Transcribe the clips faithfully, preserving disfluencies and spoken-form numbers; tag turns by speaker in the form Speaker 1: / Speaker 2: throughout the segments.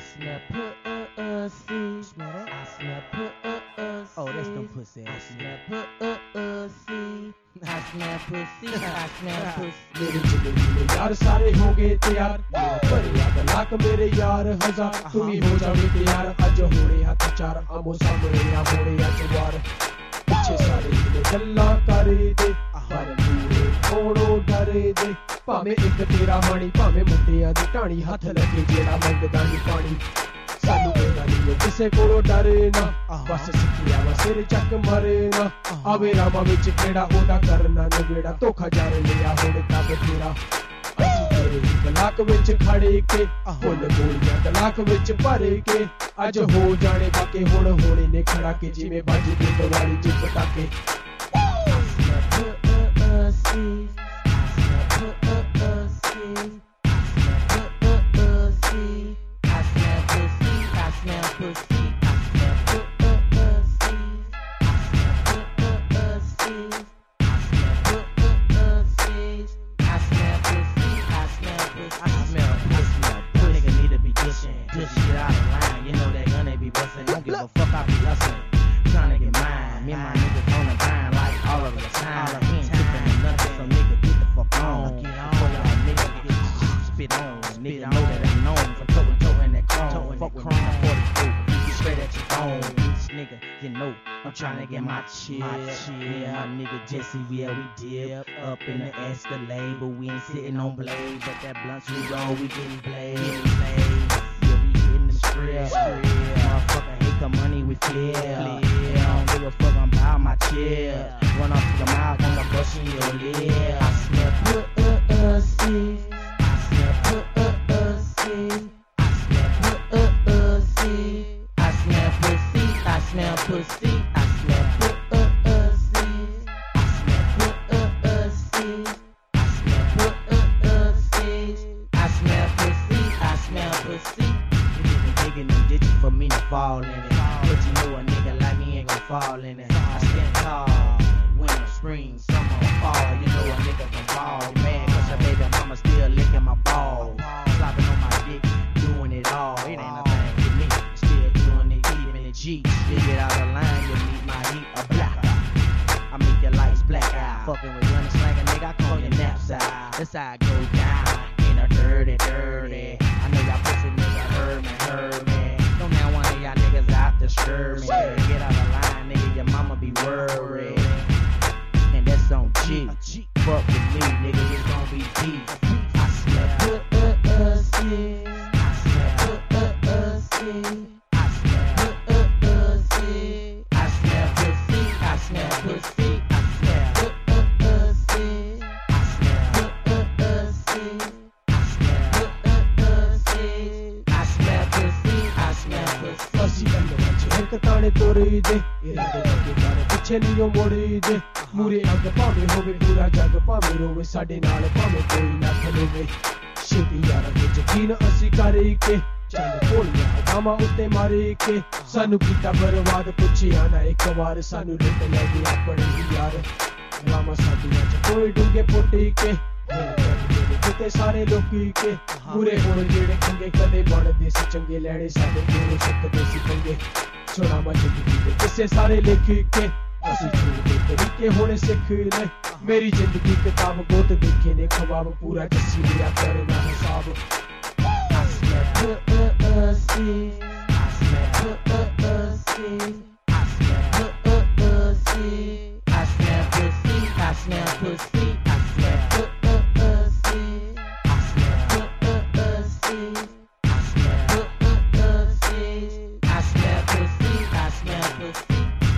Speaker 1: smell pussy.
Speaker 2: Smell that?
Speaker 1: I smell pussy.
Speaker 2: Oh, that's them pussy
Speaker 1: I
Speaker 2: ass
Speaker 1: smell pussy. I smell pussy. I smell pussy.
Speaker 3: मेरे जिले जिले यार सारे हो गए तैयार पर याद लाख मेरे यार हजार तुम ही हो जाओगे तैयार अज हो रहे हाथ चार आमो सामने या हो रहे अज वार पीछे सारे जिले गल्ला करे दे पर पूरे कोड़ो डरे दे भावे एक तेरा माणी भावे मुंडियां दी टाणी हथ लगे जेड़ा मंगदा नी पानी सानू कहना नहीं किसे कोड़ो डरे ना बस सिखिया वा सिर चक मरे ना आवे रामा विच केड़ा ओदा करना नवेड़ा धोखा जार लिया हुण तब तेरा असी तेरे गलाक विच खड़े के फुल गोलियां गलाक विच भरे के अज हो जाने बाके हुण होने ने खड़ा के जिवें बजदी दिवाली च पटाके
Speaker 1: Good shit out of line, you know that gun they be bustin'. Don't give a fuck, I be hustlin'. Tryna get mine, me and my niggas on the grind like all of the time. We ain't trippin' nothing, so nigga get the fuck on. Before y'all niggas get spit on, nigga know that I'm known for toe and toe in that chrome. Fuck with me, I'm forty-four, you straight at your phone. Bitch nigga, you know I'm tryna get my chill. Yeah, my nigga Jesse, yeah we dip up in the Escalade, but we ain't sitting on blade. But that blunts we roll, we getting blade. Strip, motherfucker hate the money we flip. Yeah, I don't give a fuck, I'm by my chill. Run off your mouth, I'ma bust in your lip. I smell pussy. I smell pussy. I smell pussy. I smell pussy. I smell pussy. I smell pussy. I smell pussy. I smell pussy. I smell pussy. I smell pussy. Digging them ditches for me to fall in it. But you know a nigga like me ain't gon' fall in it. I stand tall, winter, spring, summer, fall. You know a nigga gon' ball, man. Cause your baby mama still licking my balls. Slopping on my dick, doing it all. It ain't a thing to me. Still doing it, keeping it G. You get out of line, you meet my heat a black eye. I make your lights black out. Fucking with gun and slang a nigga, I call your naps out. That's how I go down in a dirty, dirty. I know y'all pussy nigga heard me, heard me. Don't now one of y'all niggas out to stir me. Get out of line, nigga, your mama be worried. And that's on G. Fuck with me, nigga, it's gon' be G. I smell pussy. I smell pussy. I smell pussy. I smell pussy. I smell pussy. I smell pussy. I smell pussy.
Speaker 3: ਅਸੀਂ ਅੰਦਰ ਚ ਇੱਕ ਤਾਣੇ ਤੋਰੀ ਦੇ ਇਰਾਦੇ ਲੱਗੇ ਕਰ ਪਿੱਛੇ ਨਹੀਂ ਉਹ ਮੋੜੀ ਦੇ ਮੂਰੇ ਅੱਗ ਭਾਵੇਂ ਹੋਵੇ ਪੂਰਾ ਜੱਗ ਭਾਵੇਂ ਰੋਵੇ ਸਾਡੇ ਨਾਲ ਭਾਵੇਂ ਕੋਈ ਨਾ ਖਲੋਵੇ ਛੇਤੀ ਯਾਰਾਂ ਦੇ ਯਕੀਨ ਅਸੀਂ ਕਰੇ ਕੇ ਚੰਦ ਕੋਲੀਆਂ ਹਦਾਵਾਂ ਉੱਤੇ ਮਾਰੇ ਕੇ ਸਾਨੂੰ ਕੀਤਾ ਬਰਬਾਦ ਪੁੱਛਿਆ ਨਾ ਇੱਕ ਵਾਰ ਸਾਨੂੰ ਲੁੱਟ ਲੈ ਗਏ ਆਪਣੇ ਹੀ ਯਾਰ ਰਾਮਾ ਸਾਡੀਆਂ ਚ ਕੋਈ ਡੂੰਗੇ ਪੋਟੀ ਕੇ ਕਿਤੇ ਸਾਰੇ ਲੋਕੀ ਕੇ ਪੂਰੇ ਹੋਣ ਜਿਹੜੇ ਖੰਗੇ ਕਦੇ ਬਣਦੇ ਸੀ ਚੰਗੇ ਲੈਣੇ ਸਾਡੇ ਕੋਲ ਸਿੱਖਦੇ ਸੀ ਚੰਗੇ ਸੋਨਾ ਮਾ ਜ਼ਿੰਦਗੀ ਦੇ ਕਿਸੇ ਸਾਰੇ ਲਿਖ ਕੇ ਅਸੀਂ ਝੂਠ ਦੇ ਤਰੀਕੇ ਹੋਣੇ ਸਿੱਖ ਲੈ ਮੇਰੀ ਜ਼ਿੰਦਗੀ ਕਿਤਾਬ ਬਹੁਤ ਦੇਖੇ ਨੇ ਖਵਾਬ ਪੂਰਾ ਜੱਸੀ ਲਿਆ ਕਰਨਾ ਹਿਸਾਬ
Speaker 1: I smell pussy. I smell pussy. I smell pussy. I smell pussy. I smell pussy. I smell pussy. I smell pussy. I smell pussy. I smell pussy. I smell pussy.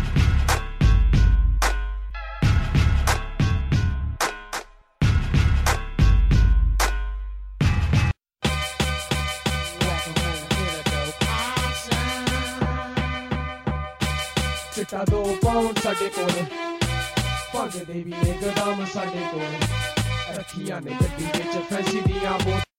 Speaker 3: ਚਿੱਟਾ ਦੋ ਪਾਉਣ ਸਾਡੇ ਕੋਲ ਭੰਗ ਦੇ ਵੀ ਨੇ ਗਦਾਮ ਸਾਡੇ ਕੋਲ ਰੱਖੀਆਂ ਨੇ ਗੱਡੀ ਵਿੱਚ ਫੈਂਸੀ ਦੀਆਂ